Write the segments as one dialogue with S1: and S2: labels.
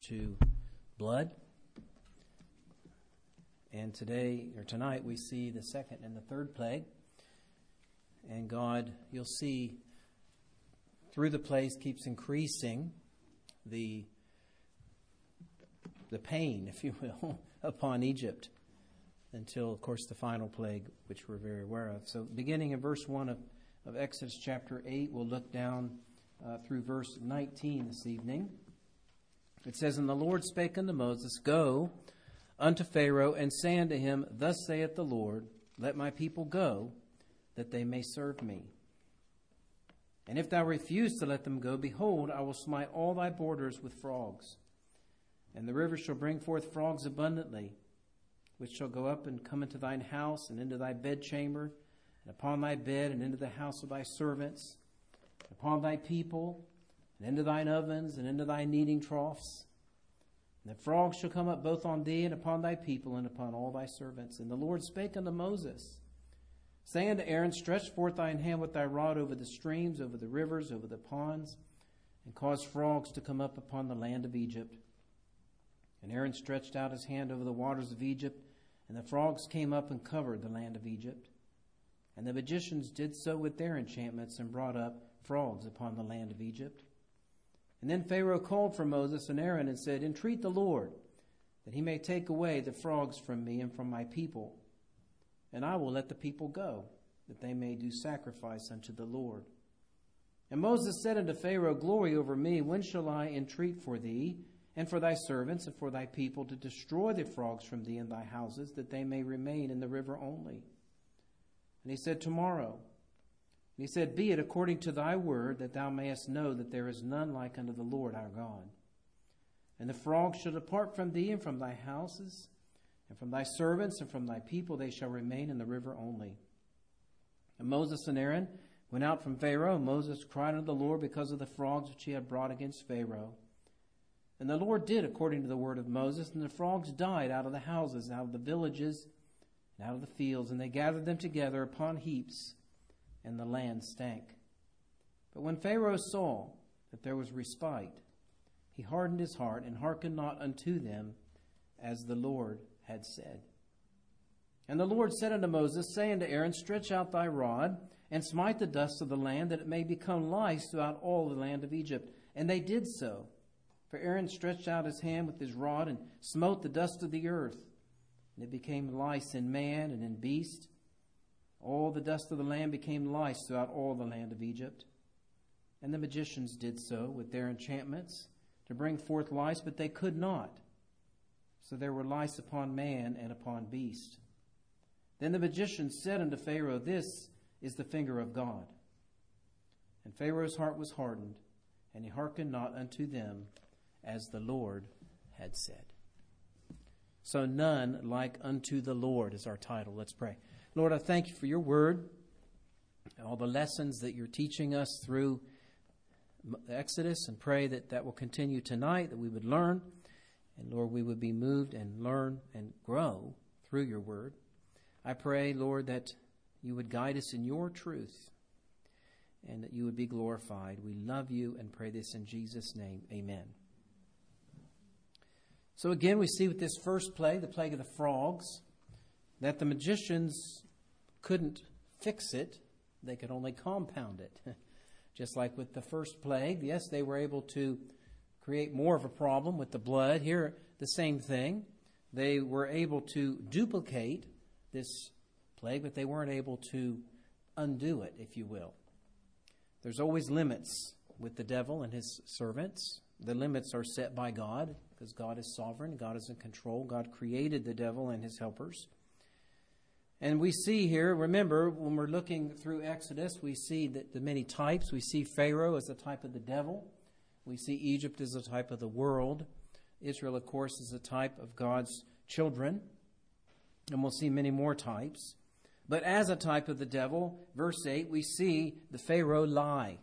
S1: to blood. And tonight we see the second and the third plague. And God, you'll see, through the plagues keeps increasing the pain, if you will, upon Egypt until, of course, the final plague, which we're very aware of. So beginning in verse 1 of Exodus chapter 8, we'll look down through verse 19 this evening. It says, And the Lord spake unto Moses, Go unto Pharaoh, and say unto him, Thus saith the Lord, Let my people go, that they may serve me. And if thou refuse to let them go, behold, I will smite all thy borders with frogs. And the river shall bring forth frogs abundantly, which shall go up and come into thine house, and into thy bedchamber, and upon thy bed, and into the house of thy servants, and upon thy people, and into thine ovens, and into thy kneading troughs. And the frogs shall come up both on thee, and upon thy people, and upon all thy servants. And the Lord spake unto Moses, saying unto Aaron, Stretch forth thine hand with thy rod over the streams, over the rivers, over the ponds, and cause frogs to come up upon the land of Egypt. And Aaron stretched out his hand over the waters of Egypt, and the frogs came up and covered the land of Egypt. And the magicians did so with their enchantments, and brought up frogs upon the land of Egypt. And then Pharaoh called for Moses and Aaron, and said, Entreat the Lord, that he may take away the frogs from me and from my people. And I will let the people go, that they may do sacrifice unto the Lord. And Moses said unto Pharaoh, Glory over me, when shall I entreat for thee, and for thy servants, and for thy people, to destroy the frogs from thee and thy houses, that they may remain in the river only? And he said, Tomorrow. And he said, Be it according to thy word, that thou mayest know that there is none like unto the Lord our God. And the frogs shall depart from thee and from thy houses, and from thy servants and from thy people, they shall remain in the river only. And Moses and Aaron went out from Pharaoh. Moses cried unto the Lord because of the frogs which he had brought against Pharaoh. And the Lord did according to the word of Moses, and the frogs died out of the houses, out of the villages, and out of the fields, and they gathered them together upon heaps, and the land stank. But when Pharaoh saw that there was respite, he hardened his heart, and hearkened not unto them, as the Lord had said. And the Lord said unto Moses, Say unto Aaron, Stretch out thy rod, and smite the dust of the land, that it may become lice throughout all the land of Egypt. And they did so. For Aaron stretched out his hand with his rod, and smote the dust of the earth. And it became lice in man and in beast. All the dust of the land became lice throughout all the land of Egypt. And the magicians did so with their enchantments, to bring forth lice, but they could not. So there were lice upon man and upon beast. Then the magicians said unto Pharaoh, This is the finger of God. And Pharaoh's heart was hardened, and he hearkened not unto them, as the Lord had said. So none like unto the Lord is our title. Let's pray. Lord, I thank you for your word, and all the lessons that you're teaching us through Exodus, and pray that that will continue tonight, that we would learn, and Lord, we would be moved and learn and grow through your word. I pray, Lord, that you would guide us in your truth, and that you would be glorified. We love you and pray this in Jesus' name. Amen. So again, we see with this first plague, the plague of the frogs, that the magicians couldn't fix it. They could only compound it. Just like with the first plague, yes, they were able to create more of a problem with the blood. Here, the same thing. They were able to duplicate this plague, but they weren't able to undo it, if you will. There's always limits with the devil and his servants. The limits are set by God, because God is sovereign, God is in control. God created the devil and his helpers. And we see here, remember, when we're looking through Exodus, we see that the many types. We see Pharaoh as a type of the devil. We see Egypt as a type of the world. Israel, of course, is a type of God's children. And we'll see many more types. But as a type of the devil, verse 8, we see the Pharaoh lie.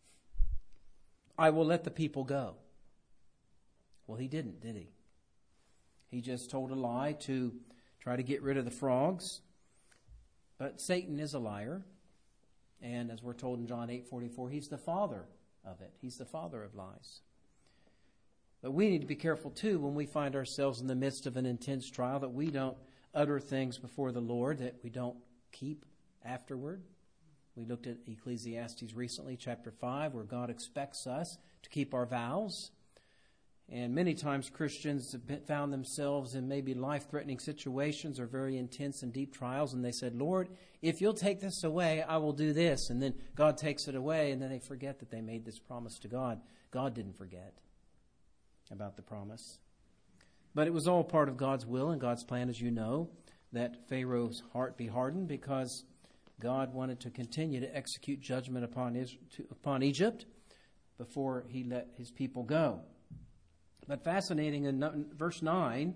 S1: I will let the people go. Well, he didn't, did he? He just told a lie to try to get rid of the frogs. But Satan is a liar. And as we're told in John 8:44, he's the father of it. He's the father of lies. But we need to be careful, too, when we find ourselves in the midst of an intense trial, that we don't utter things before the Lord that we don't keep afterward. We looked at Ecclesiastes recently, chapter 5, where God expects us to keep our vows. And many times Christians have found themselves in maybe life-threatening situations or very intense and deep trials, and they said, Lord, if you'll take this away, I will do this. And then God takes it away, and then they forget that they made this promise to God. God didn't forget about the promise. But it was all part of God's will and God's plan, as you know, that Pharaoh's heart be hardened, because God wanted to continue to execute judgment upon Egypt before he let his people go. But fascinating, in verse 9,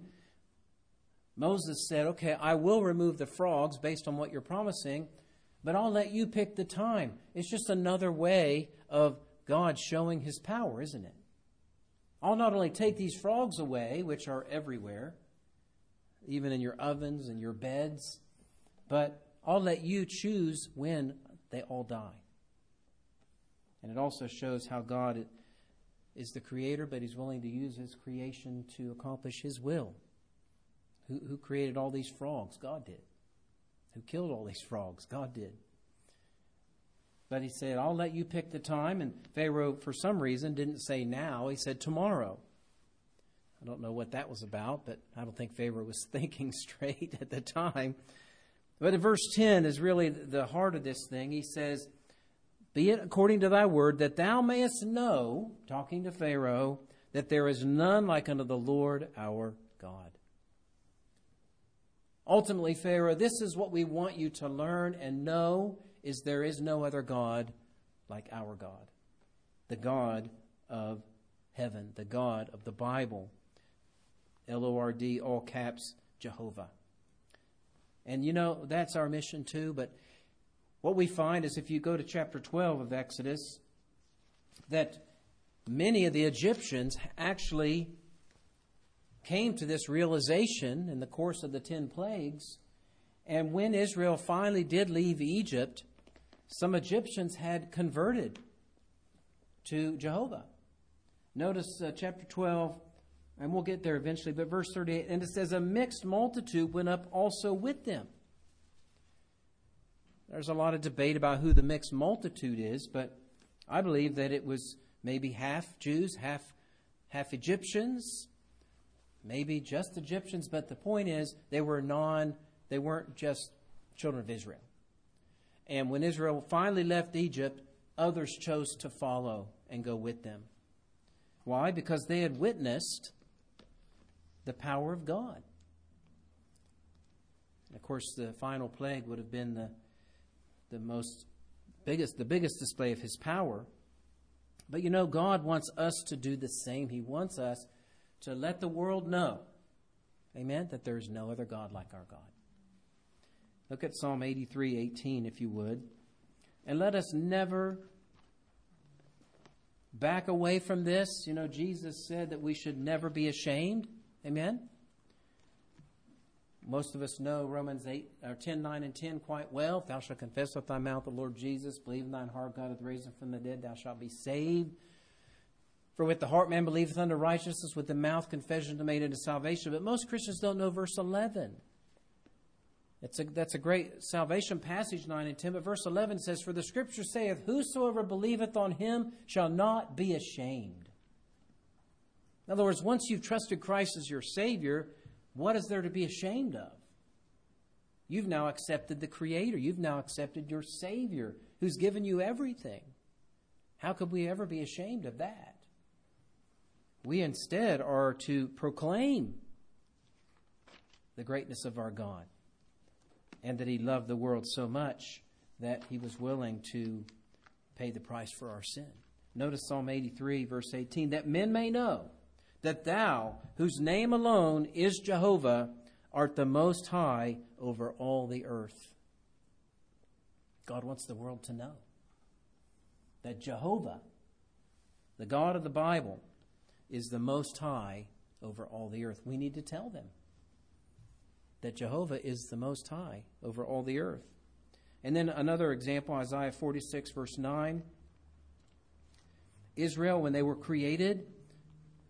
S1: Moses said, okay, I will remove the frogs based on what you're promising, but I'll let you pick the time. It's just another way of God showing his power, isn't it? I'll not only take these frogs away, which are everywhere, even in your ovens and your beds, but I'll let you choose when they all die. And it also shows how God is the creator, but he's willing to use his creation to accomplish his will. Who created all these frogs? God did. Who killed all these frogs? God did. But he said, I'll let you pick the time. And Pharaoh, for some reason, didn't say now. He said tomorrow. I don't know what that was about, but I don't think Pharaoh was thinking straight at the time. But in verse 10 is really the heart of this thing. He says, be it according to thy word, that thou mayest know, talking to Pharaoh, that there is none like unto the Lord our God. Ultimately, Pharaoh, this is what we want you to learn and know, is there is no other God like our God. The God of heaven, the God of the Bible. L-O-R-D, all caps, Jehovah. And you know, that's our mission too, but what we find is if you go to chapter 12 of Exodus, that many of the Egyptians actually came to this realization in the course of the 10 plagues. And when Israel finally did leave Egypt, some Egyptians had converted to Jehovah. Notice chapter 12, and we'll get there eventually, but verse 38, and it says, a mixed multitude went up also with them. There's a lot of debate about who the mixed multitude is, but I believe that it was maybe half Jews, half Egyptians, maybe just Egyptians, but the point is they weren't just children of Israel. And when Israel finally left Egypt, others chose to follow and go with them. Why? Because they had witnessed the power of God. And of course, the final plague would have been the biggest display of his power. But you know, God wants us to do the same. He wants us to let the world know, amen, that there is no other God like our God. Look at Psalm 83:18, if you would. And let us never back away from this. You know, Jesus said that we should never be ashamed. Amen? Most of us know Romans 10, 9, and 10 quite well. If thou shalt confess with thy mouth the Lord Jesus, believe in thine heart God hath raised him from the dead, thou shalt be saved. For with the heart man believeth unto righteousness, with the mouth confession is made unto salvation. But most Christians don't know verse 11. That's a great salvation passage, 9 and 10. But verse 11 says, for the scripture saith, whosoever believeth on him shall not be ashamed. In other words, once you've trusted Christ as your Savior, what is there to be ashamed of? You've now accepted the Creator. You've now accepted your Savior who's given you everything. How could we ever be ashamed of that? We instead are to proclaim the greatness of our God and that He loved the world so much that He was willing to pay the price for our sin. Notice Psalm 83, verse 18, that men may know that thou, whose name alone is Jehovah, art the most high over all the earth. God wants the world to know that Jehovah, the God of the Bible, is the most high over all the earth. We need to tell them that Jehovah is the most high over all the earth. And then another example, Isaiah 46, verse 9. Israel, when they were created,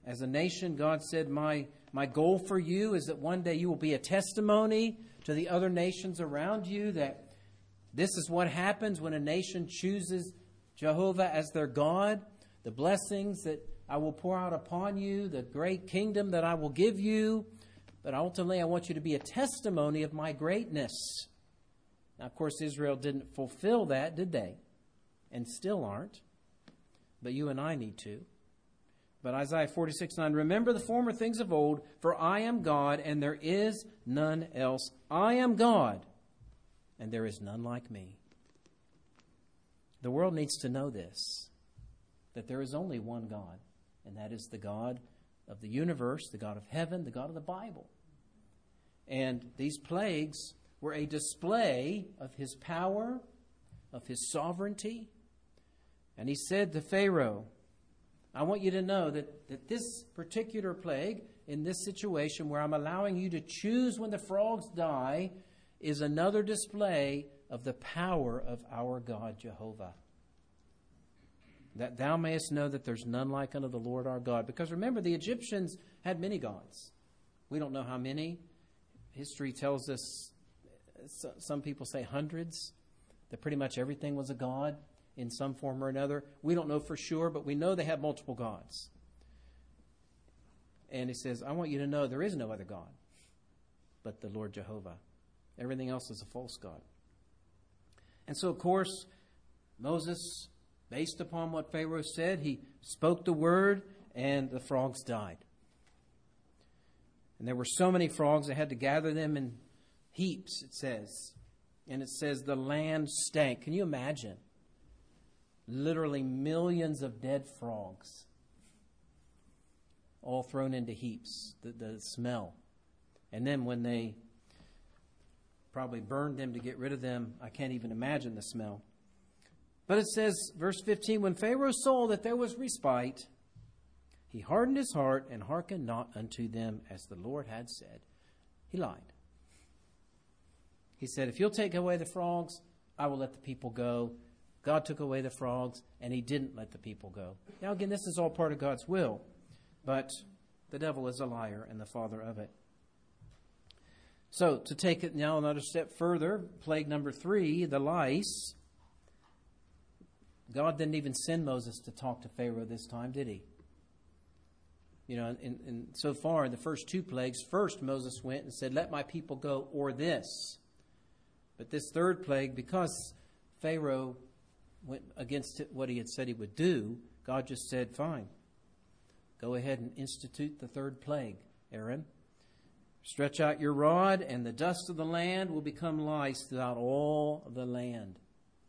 S1: As a nation, God said, my goal for you is that one day you will be a testimony to the other nations around you, that this is what happens when a nation chooses Jehovah as their God, the blessings that I will pour out upon you, the great kingdom that I will give you. But ultimately, I want you to be a testimony of my greatness. Now, of course, Israel didn't fulfill that, did they? And still aren't. But you and I need to. But Isaiah 46:9, remember the former things of old, for I am God, and there is none else. I am God, and there is none like me. The world needs to know this, that there is only one God, and that is the God of the universe, the God of heaven, the God of the Bible. And these plagues were a display of his power, of his sovereignty. And he said to Pharaoh, I want you to know that this particular plague, in this situation where I'm allowing you to choose when the frogs die, is another display of the power of our God Jehovah. That thou mayest know that there's none like unto the Lord our God. Because remember, the Egyptians had many gods. We don't know how many. History tells us, some people say hundreds, that pretty much everything was a god in some form or another. We don't know for sure, but we know they have multiple gods. And he says, I want you to know there is no other God but the Lord Jehovah. Everything else is a false god. And so, of course, Moses, based upon what Pharaoh said, he spoke the word and the frogs died. And there were so many frogs, they had to gather them in heaps, it says. And it says the land stank. Can you imagine? Literally millions of dead frogs, all thrown into heaps, the smell. And then when they probably burned them to get rid of them, I can't even imagine the smell. But it says, verse 15, when Pharaoh saw that there was respite, he hardened his heart and hearkened not unto them as the Lord had said. He lied. He said, if you'll take away the frogs, I will let the people go. God took away the frogs, and he didn't let the people go. Now, again, this is all part of God's will, but the devil is a liar and the father of it. So, to take it now another step further, plague number 3, the lice. God didn't even send Moses to talk to Pharaoh this time, did he? You know, in so far in the first 2 plagues, first Moses went and said, let my people go, or this. But this third plague, because Pharaoh went against what he had said he would do, God just said, fine, go ahead and institute the third plague, Aaron. Stretch out your rod, and the dust of the land will become lice throughout all the land.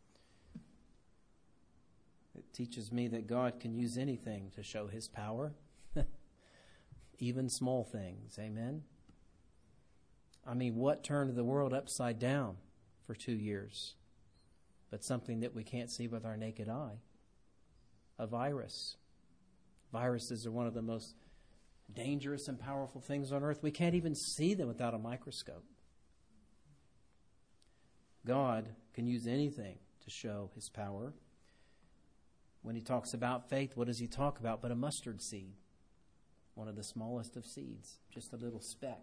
S1: It teaches me that God can use anything to show his power. Even small things. Amen? I mean, what turned the world upside down for 2 years? But something that we can't see with our naked eye. A virus. Viruses are one of the most dangerous and powerful things on earth. We can't even see them without a microscope. God can use anything to show his power. When he talks about faith, what does he talk about but a mustard seed? One of the smallest of seeds, just a little speck.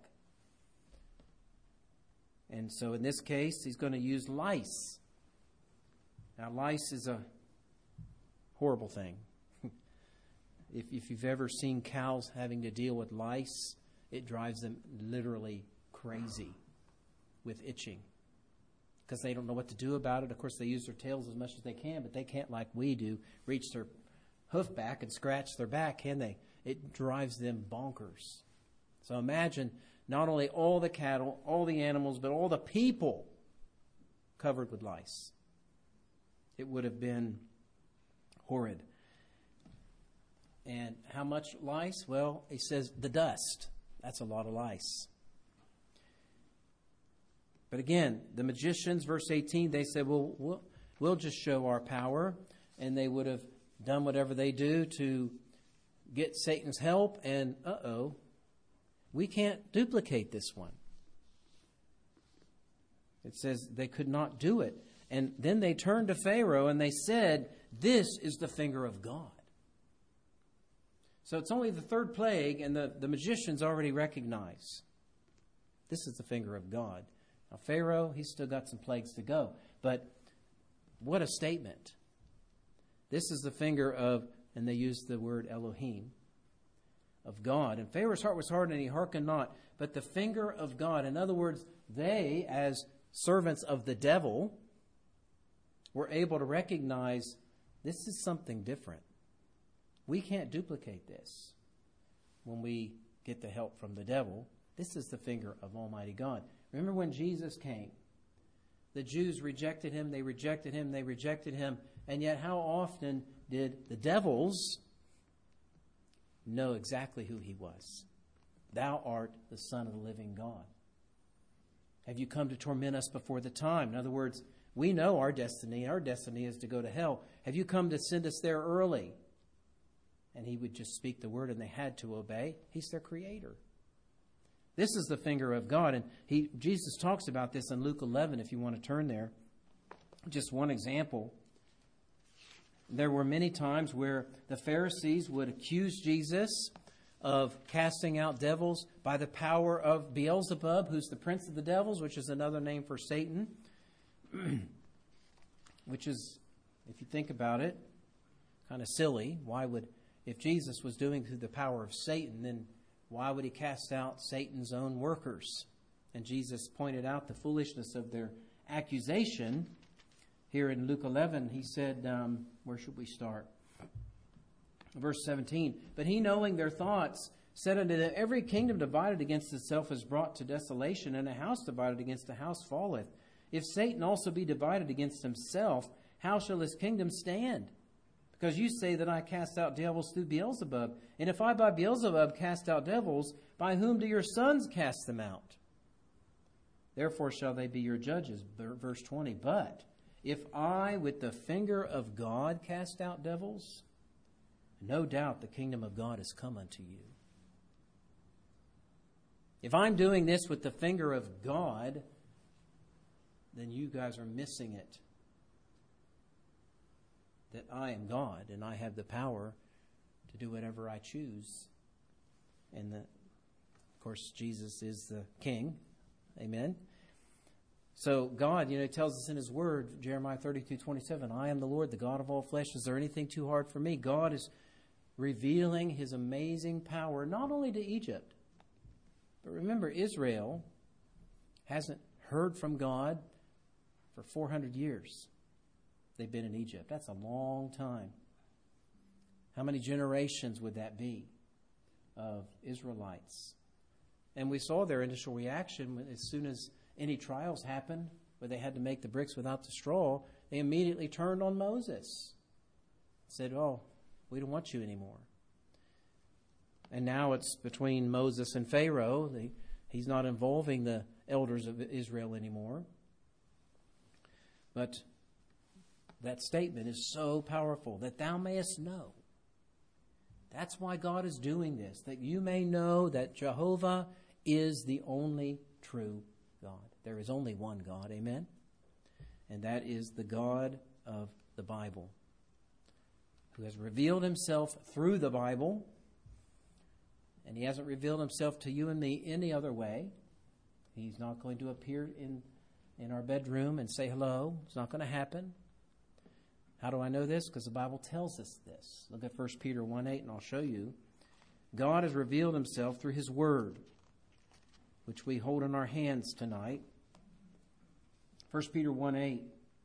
S1: And so in this case, he's going to use lice. Now, lice is a horrible thing. If you've ever seen cows having to deal with lice, it drives them literally crazy with itching because they don't know what to do about it. Of course, they use their tails as much as they can, but they can't, like we do, reach their hoof back and scratch their back, can they? It drives them bonkers. So imagine not only all the cattle, all the animals, but all the people covered with lice. It would have been horrid. And how much lice? Well, it says the dust. That's a lot of lice. But again, the magicians, verse 18, they said, well, we'll just show our power. And they would have done whatever they do to get Satan's help. And we can't duplicate this one. It says they could not do it. And then they turned to Pharaoh and they said, this is the finger of God. So it's only the third plague, and the magicians already recognize this is the finger of God. Now, Pharaoh, he's still got some plagues to go. But what a statement. This is the finger of, and they use the word Elohim, of God. And Pharaoh's heart was hardened, and he hearkened not. But the finger of God, in other words, they, as servants of the devil, were able to recognize this is something different. We can't duplicate this when we get the help from the devil. This is the finger of Almighty God. Remember when Jesus came? The Jews rejected him, they rejected him, they rejected him. And yet how often did the devils know exactly who he was? Thou art the Son of the living God. Have you come to torment us before the time? In other words, we know our destiny. Our destiny is to go to hell. Have you come to send us there early? And he would just speak the word and they had to obey. He's their creator. This is the finger of God. And Jesus talks about this in Luke 11, if you want to turn there. Just one example. There were many times where the Pharisees would accuse Jesus of casting out devils by the power of Beelzebub, who's the prince of the devils, which is another name for Satan. Which is, if you think about it, kind of silly. If Jesus was doing through the power of Satan, then why would he cast out Satan's own workers? And Jesus pointed out the foolishness of their accusation. Here in Luke 11, he said, where should we start? Verse 17, but he, knowing their thoughts, said unto them, every kingdom divided against itself is brought to desolation, and a house divided against a house falleth. If Satan also be divided against himself, how shall his kingdom stand? Because you say that I cast out devils through Beelzebub. And if I by Beelzebub cast out devils, by whom do your sons cast them out? Therefore shall they be your judges. Verse 20, but if I with the finger of God cast out devils, no doubt the kingdom of God is come unto you. If I'm doing this with the finger of God, then you guys are missing it. That I am God and I have the power to do whatever I choose. And of course, Jesus is the King. Amen. So God, tells us in His Word, Jeremiah 32:27, I am the Lord, the God of all flesh. Is there anything too hard for me? God is revealing His amazing power, not only to Egypt, but remember, Israel hasn't heard from God for 400 years. They've been in Egypt. That's a long time. How many generations would that be of Israelites? And we saw their initial reaction as soon as any trials happened where they had to make the bricks without the straw, they immediately turned on Moses. Said, oh, we don't want you anymore. And now it's between Moses and Pharaoh. He's not involving the elders of Israel anymore. But that statement is so powerful, that thou mayest know. That's why God is doing this, that you may know that Jehovah is the only true God. There is only one God, amen? And that is the God of the Bible, who has revealed Himself through the Bible, and He hasn't revealed Himself to you and me any other way. He's not going to appear in our bedroom and say hello. It's not going to happen. How do I know this? Because the Bible tells us this. Look at 1 Peter 1:8 and I'll show you. God has revealed Himself through His Word, which we hold in our hands tonight. 1 Peter 1:8.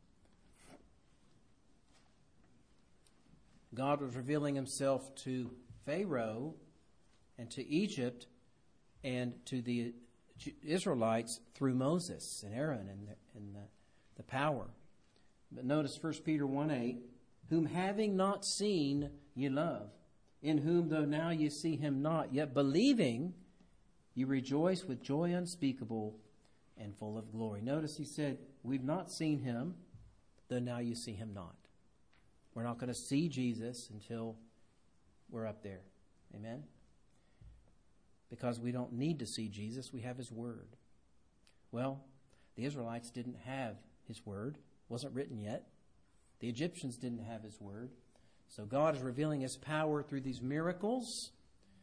S1: God was revealing Himself to Pharaoh and to Egypt and to the Israelites through Moses and Aaron and the power. But notice 1 Peter 1:8, whom having not seen ye love, in whom though now ye see Him not, yet believing you rejoice with joy unspeakable and full of glory. Notice he said, we've not seen Him, though now you see Him not. We're not going to see Jesus until we're up there. Amen? Because we don't need to see Jesus, we have His Word. Well, the Israelites didn't have His Word. Wasn't written yet. The Egyptians didn't have His Word. So God is revealing His power through these miracles,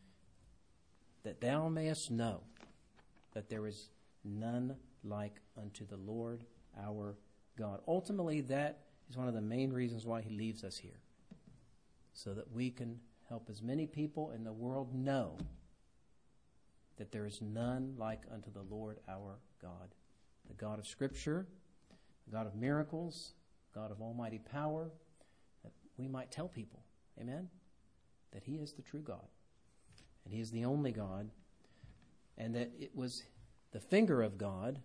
S1: that thou mayest know that there is none like unto the Lord our God. Ultimately, that is one of the main reasons why He leaves us here, so that we can help as many people in the world know that there is none like unto the Lord our God. The God of Scripture, the God of miracles, God of almighty power, that we might tell people, amen, that He is the true God, and He is the only God, and that it was the finger of God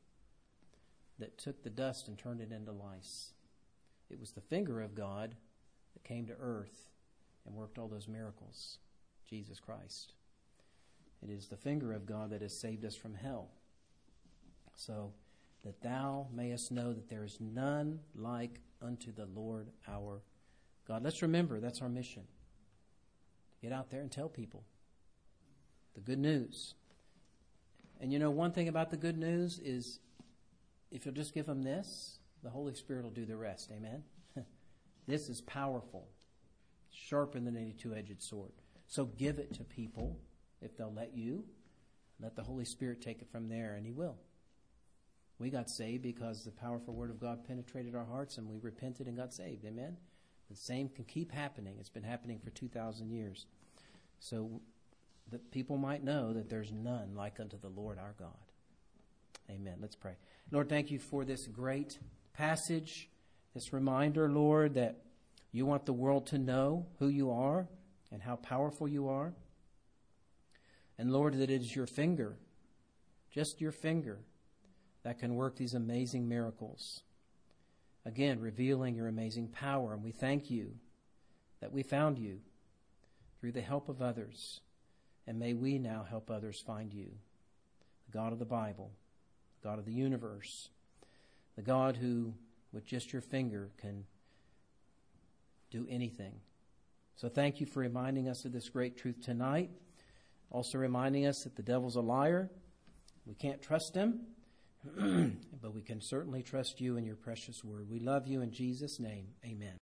S1: that took the dust and turned it into lice. It was the finger of God that came to earth and worked all those miracles, Jesus Christ. It is the finger of God that has saved us from hell. So that thou mayest know that there is none like unto the Lord our God. Let's remember, that's our mission. Get out there and tell people the good news. And you know, one thing about the good news is if you'll just give them this, the Holy Spirit will do the rest. Amen? This is powerful, sharper than any two-edged sword. So give it to people if they'll let you. Let the Holy Spirit take it from there, and He will. We got saved because the powerful Word of God penetrated our hearts, and we repented and got saved. Amen? The same can keep happening. It's been happening for 2,000 years. So that people might know that there's none like unto the Lord our God. Amen. Let's pray. Lord, thank You for this great passage, this reminder, Lord, that You want the world to know who You are and how powerful You are. And Lord, that it is Your finger, just Your finger, that can work these amazing miracles. Again, revealing Your amazing power. And we thank You that we found You through the help of others. And may we now help others find You, the God of the Bible, the God of the universe, the God who, with just Your finger, can do anything. So thank You for reminding us of this great truth tonight. Also reminding us that the devil's a liar. We can't trust him, but we can certainly trust You and Your precious word. We love You in Jesus' name. Amen.